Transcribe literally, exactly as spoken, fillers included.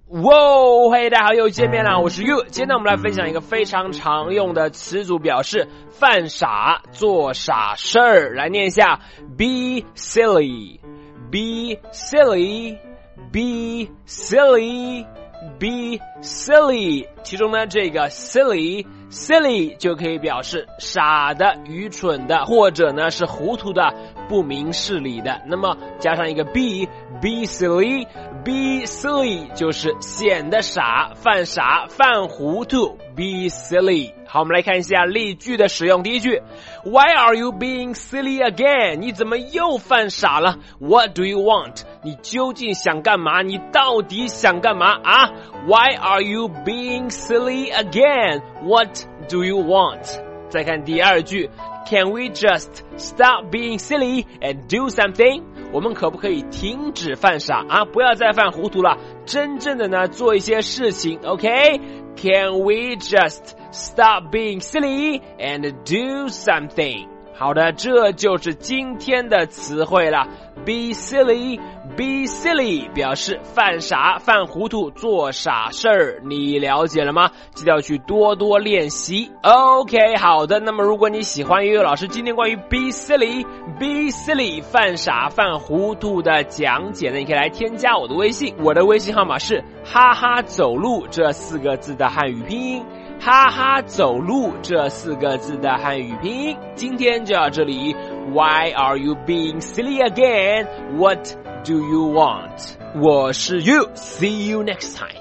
哇，嘿，大家好，又见面了，我是 You。今天呢，我们来分享一个非常常用的词组，表示犯傻、做傻事儿。来念一下 ：be silly，be silly，be silly。be silly， 其中呢这个 silly silly 就可以表示傻的、愚蠢的，或者呢是糊涂的、不明事理的。那么加上一个 be be silly be silly 就是显得傻、犯傻、犯糊涂 be silly。 好，我们来看一下例句的使用。第一句 Why are you being silly again？ 你怎么又犯傻了？ What do you want？ 你究竟想干嘛？你到底想干嘛啊？ Why are you being silly again? What do you want? 再看第二句 Can we just stop being silly and do something? 我们可不可以停止犯傻啊？不要再犯糊涂了，真正的呢做一些事情 OK？ Can we just stop being silly and do something? 好的，这就是今天的词汇了。 Be silly Be silly 表示犯傻、犯糊涂、做傻事儿，你了解了吗？记得要去多多练习。 OK， 好的，那么如果你喜欢悠悠老师今天关于 Be silly Be silly 犯傻、犯糊涂的讲解呢，你可以来添加我的微信，我的微信号码是哈哈走路这四个字的汉语拼音，哈哈走路这四个字的汉语拼音。今天就到这里。 Why are you being silly again? What do you want? 我是 You. See you next time.